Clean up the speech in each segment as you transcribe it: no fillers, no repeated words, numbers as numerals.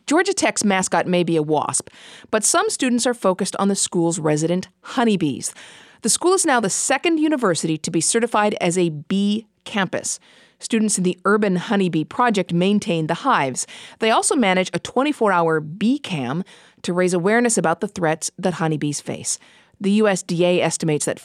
Georgia Tech's mascot may be a wasp, but some students are focused on the school's resident honeybees. The school is now the second university to be certified as a bee campus. Students in the Urban Honeybee Project maintain the hives. They also manage a 24-hour bee cam to raise awareness about the threats that honeybees face. The USDA estimates that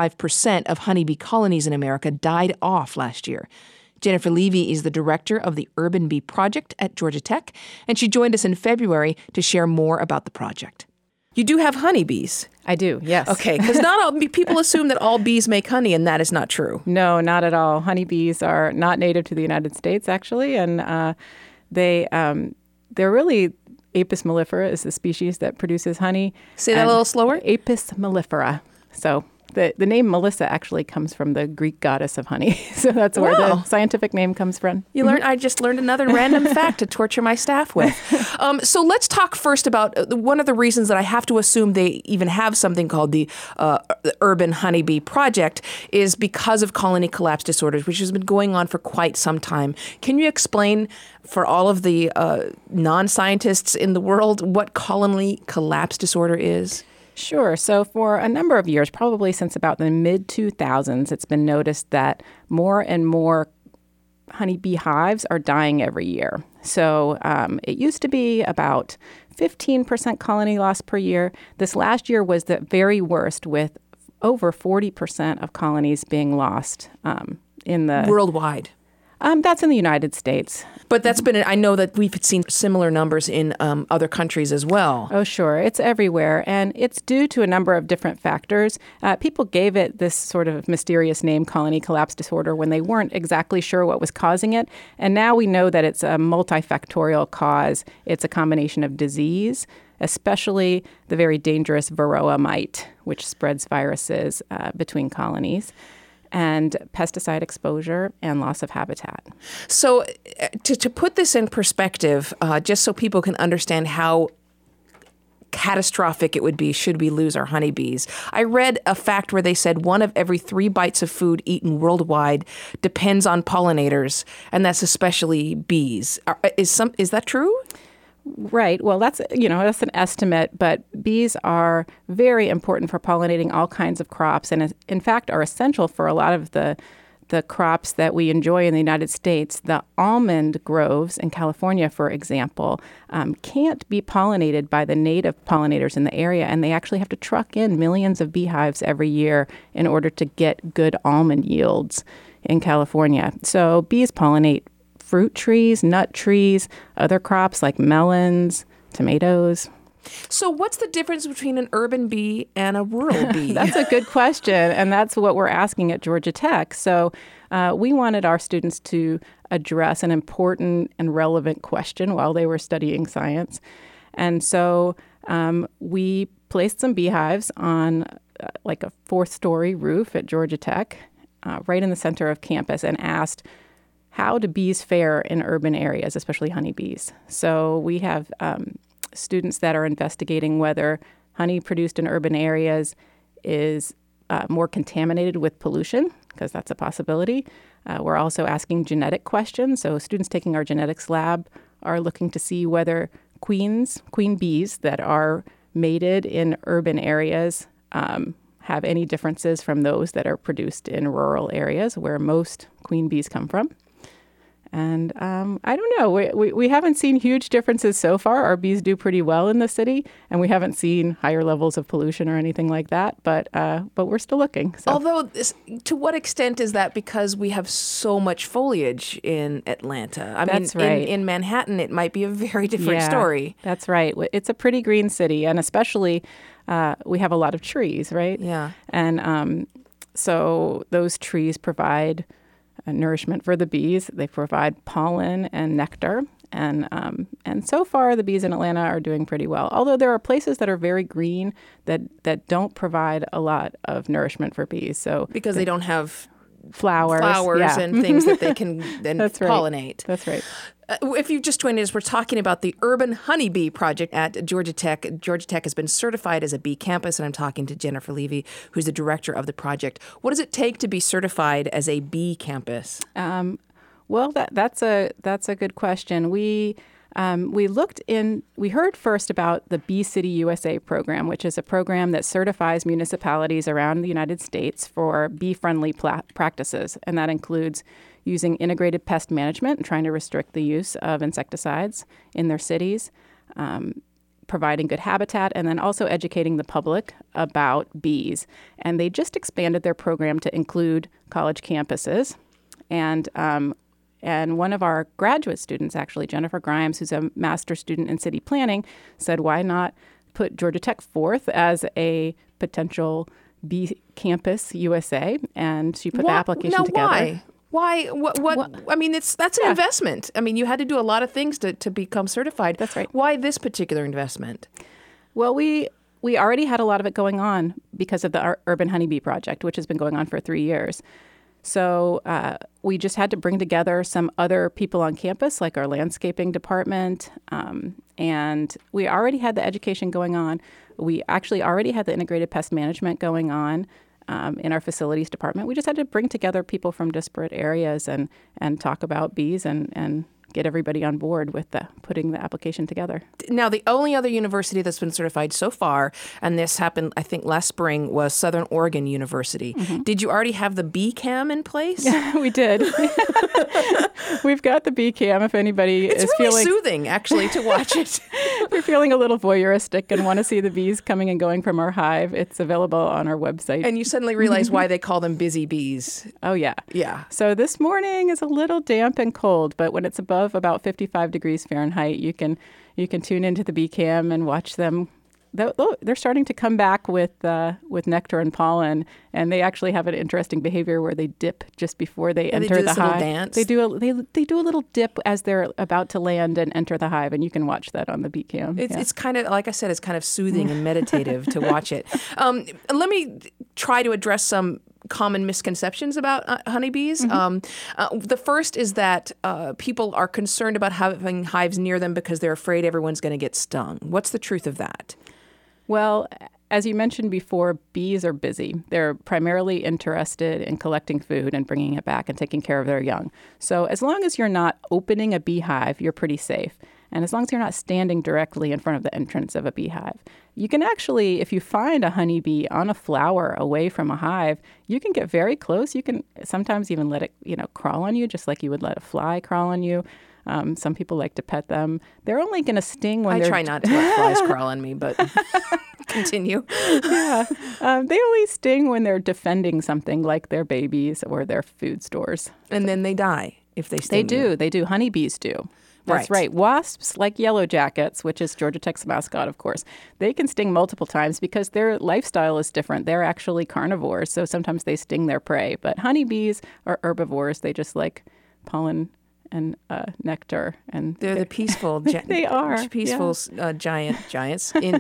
45% of honeybee colonies in America died off last year. Jennifer Levy is the director of the Urban Bee Project at Georgia Tech, and she joined us in February to share more about the project. You do have honeybees. I do, yes. Okay, because not all people assume that all bees make honey, and that is not true. No, not at all. Honeybees are not native to the United States, actually, and they're really Apis mellifera is the species that produces honey. Say that a little slower. Apis mellifera. So the name Melissa actually comes from the Greek goddess of honey. So that's where the scientific name comes from. I just learned another random fact to torture my staff with. So let's talk first about one of the reasons that I have to assume they even have something called the Urban Honeybee Project is because of colony collapse disorders, which has been going on for quite some time. Can you explain for all of the non-scientists in the world what colony collapse disorder is? Sure. So for a number of years, probably since about the mid-2000s, it's been noticed that more and more honeybee hives are dying every year. So it used to be about 15% colony loss per year. This last year was the very worst, with over 40% of colonies being lost in the... Worldwide. That's in the United States. But that's been, I know that we've seen similar numbers in other countries as well. Oh, sure. It's everywhere. And it's due to a number of different factors. People gave it this sort of mysterious name, colony collapse disorder, when they weren't exactly sure what was causing it. And now we know that it's a multifactorial cause. It's a combination of disease, especially the very dangerous varroa mite, which spreads viruses between colonies, and pesticide exposure and loss of habitat. So to put this in perspective, just so people can understand how catastrophic it would be should we lose our honeybees, I read a fact where they said 1 of every 3 bites of food eaten worldwide depends on pollinators, and that's especially bees. Is that true? Right. Well, that's an estimate, but bees are very important for pollinating all kinds of crops, and in fact are essential for a lot of the crops that we enjoy in the United States. The almond groves in California, for example, can't be pollinated by the native pollinators in the area, and they actually have to truck in millions of beehives every year in order to get good almond yields in California. So bees pollinate fruit trees, nut trees, other crops like melons, tomatoes. So what's the difference between an urban bee and a rural bee? That's a good question, and that's what we're asking at Georgia Tech. So we wanted our students to address an important and relevant question while they were studying science. And so we placed some beehives on like a 4th-story roof at Georgia Tech, right in the center of campus, and asked, how do bees fare in urban areas, especially honeybees? So we have students that are investigating whether honey produced in urban areas is more contaminated with pollution, because that's a possibility. We're also asking genetic questions. So students taking our genetics lab are looking to see whether queen bees that are mated in urban areas have any differences from those that are produced in rural areas where most queen bees come from. And I don't know. We haven't seen huge differences so far. Our bees do pretty well in the city, and we haven't seen higher levels of pollution or anything like that. But we're still looking. So. Although, to what extent is that because we have so much foliage in Atlanta? That's right. In Manhattan, it might be a very different story. That's right. It's a pretty green city, and especially we have a lot of trees, right? Yeah. And so those trees provide nourishment for the bees. They provide pollen and nectar. And so far, the bees in Atlanta are doing pretty well. Although there are places that are very green that don't provide a lot of nourishment for bees. So because they don't have flowers yeah. and things that they can then pollinate. That's right. If you've just joined us, we're talking about the Urban Honeybee Project at Georgia Tech. Georgia Tech has been certified as a bee campus, and I'm talking to Jennifer Levy, who's the director of the project. What does it take to be certified as a bee campus? Well, that's a good question. We We heard first about the Bee City USA program, which is a program that certifies municipalities around the United States for bee-friendly practices. And that includes using integrated pest management and trying to restrict the use of insecticides in their cities, providing good habitat, and then also educating the public about bees. And they just expanded their program to include college campuses. And one of our graduate students, actually, Jennifer Grimes, who's a master's student in city planning, said, why not put Georgia Tech forth as a potential bee campus USA? And she put the application together. Why? What? I mean, that's an investment. I mean, you had to do a lot of things to become certified. That's right. Why this particular investment? Well, we already had a lot of it going on because of the Urban Honeybee Project, which has been going on for 3 years. So we just had to bring together some other people on campus, like our landscaping department, and we already had the education going on. We actually already had the integrated pest management going on in our facilities department. We just had to bring together people from disparate areas and talk about bees and get everybody on board with putting the application together. Now, the only other university that's been certified so far, and this happened, I think, last spring, was Southern Oregon University. Mm-hmm. Did you already have the bee cam in place? We did. We've got the bee cam if anybody is really feeling... It's really soothing, actually, to watch it. If you're feeling a little voyeuristic and want to see the bees coming and going from our hive, it's available on our website. And you suddenly realize why they call them busy bees. Oh, yeah. Yeah. So this morning is a little damp and cold, but when it's above about 55 degrees Fahrenheit, you can tune into the bee cam and watch them. They're starting to come back with nectar and pollen, and they actually have an interesting behavior where they dip just before they enter the hive. Dance. They do a little dip as they're about to land and enter the hive, and you can watch that on the bee cam. It's kind of, like I said, it's kind of soothing and meditative to watch it. Let me try to address some common misconceptions about honeybees. Mm-hmm. The first is that people are concerned about having hives near them because they're afraid everyone's going to get stung. What's the truth of that? Well, as you mentioned before, bees are busy. They're primarily interested in collecting food and bringing it back and taking care of their young. So as long as you're not opening a beehive, you're pretty safe. And as long as you're not standing directly in front of the entrance of a beehive, you can actually, if you find a honeybee on a flower away from a hive, you can get very close. You can sometimes even let it, crawl on you, just like you would let a fly crawl on you. Some people like to pet them. They're only going to sting when I try not to let flies crawl on me, but continue. Yeah. They only sting when they're defending something like their babies or their food stores. And then they die if they sting you. They do. Honeybees do. That's right. Wasps, like yellow jackets, which is Georgia Tech's mascot, of course, they can sting multiple times because their lifestyle is different. They're actually carnivores, so sometimes they sting their prey. But honeybees are herbivores. They just like pollen and nectar, and they're the peaceful. They are peaceful giants in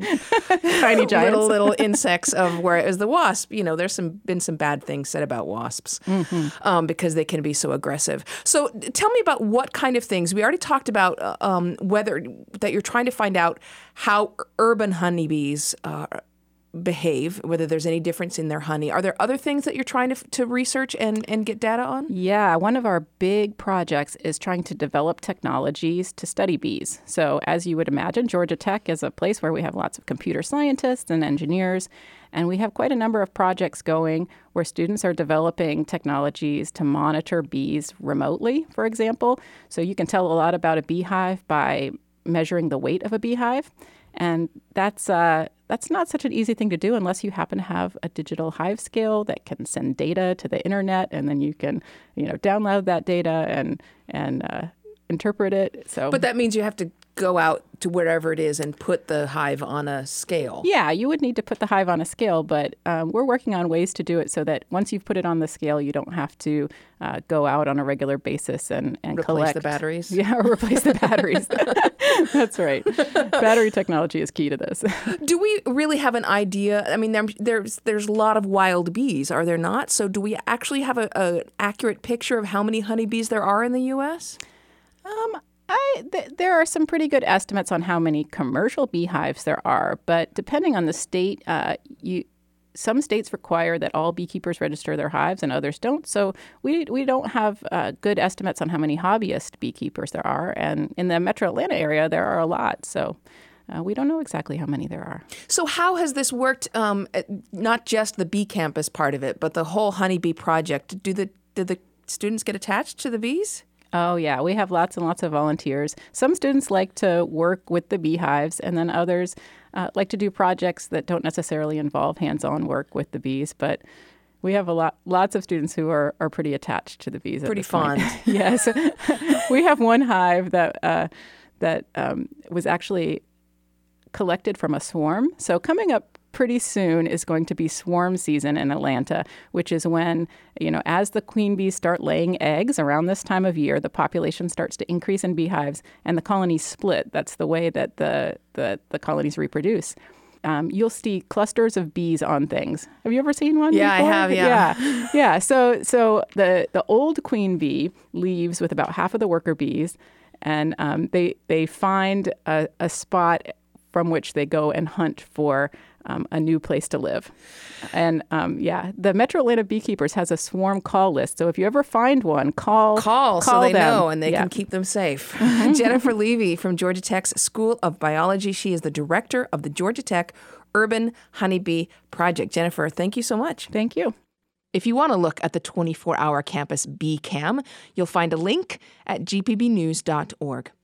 tiny giants, little insects. Whereas the wasp, there's been some bad things said about wasps because they can be so aggressive. So tell me about what kind of things we already talked about. Whether that you're trying to find out how urban honeybees behave, whether there's any difference in their honey. Are there other things that you're trying to research and get data on? Yeah, one of our big projects is trying to develop technologies to study bees. So as you would imagine, Georgia Tech is a place where we have lots of computer scientists and engineers, and we have quite a number of projects going where students are developing technologies to monitor bees remotely, for example. So you can tell a lot about a beehive by measuring the weight of a beehive. And that's not such an easy thing to do unless you happen to have a digital hive scale that can send data to the internet, and then you can, download that data and interpret it. But that means you have to go out to wherever it is and put the hive on a scale. Yeah, you would need to put the hive on a scale, but we're working on ways to do it so that once you've put it on the scale, you don't have to go out on a regular basis and replace collect the batteries. Yeah, or replace the batteries. That's right. Battery technology is key to this. Do we really have an idea? I mean, there's a lot of wild bees, are there not? So do we actually have an accurate picture of how many honeybees there are in the U.S.? There are some pretty good estimates on how many commercial beehives there are, but depending on the state, some states require that all beekeepers register their hives and others don't. So we don't have good estimates on how many hobbyist beekeepers there are. And in the metro Atlanta area, there are a lot. So we don't know exactly how many there are. So how has this worked, not just the bee campus part of it, but the whole honeybee project? Do the students get attached to the bees? Oh, yeah. We have lots and lots of volunteers. Some students like to work with the beehives, and then others like to do projects that don't necessarily involve hands-on work with the bees. But we have lots of students who are pretty attached to the bees. Pretty fond. Yes. We have one hive that was actually collected from a swarm. So coming up pretty soon is going to be swarm season in Atlanta, which is when, as the queen bees start laying eggs around this time of year, the population starts to increase in beehives and the colonies split. That's the way that the colonies reproduce. You'll see clusters of bees on things. Have you ever seen one Yeah, before? I have, yeah. Yeah. So the old queen bee leaves with about half of the worker bees, and they find a spot from which they go and hunt for a new place to live. And the Metro Atlanta Beekeepers has a swarm call list. So if you ever find one, call so they them. know and they can keep them safe. Jennifer Levy from Georgia Tech's School of Biology. She is the director of the Georgia Tech Urban Honeybee Project. Jennifer, thank you so much. Thank you. If you want to look at the 24-hour campus bee cam, you'll find a link at gpbnews.org.